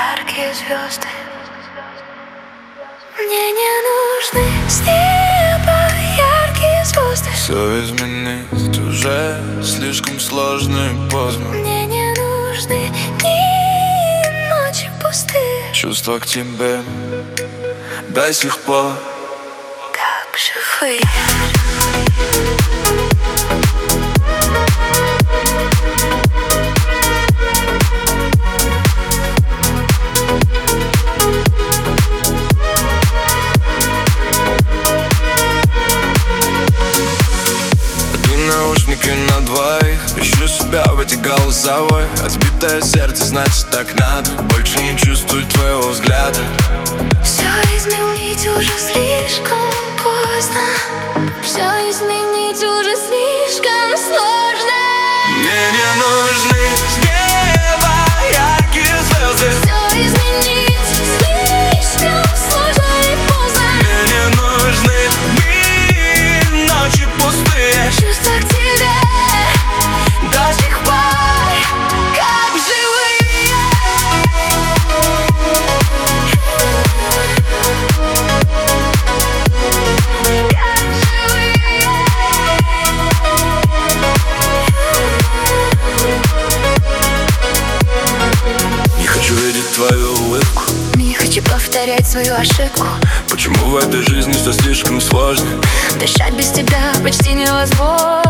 яркие звезды. Мне не нужны с неба яркие звезды. Все изменить уже слишком сложно и поздно. Мне не нужны дни и ночи пустые. Чувства к тебе до сих пор Как живые. Наушники на двоих, ищу себя в эти голосовой. Отбитое сердце, значит так надо. Больше не чувствую твоего взгляда. Все изменить уже слишком поздно. Все изменить уже слишком сложно. Мне не нужны с неба яркие звезды. Все изменить слишком сложно и поздно. Мне не нужны дни, ночи пустые. Чувства к тебе до сих пор как живые. Как живые. Не хочу видеть твою улыбку. Не хочу повторять свою ошибку. Почему в этой жизни все слишком сложно? Дышать без тебя почти невозможно.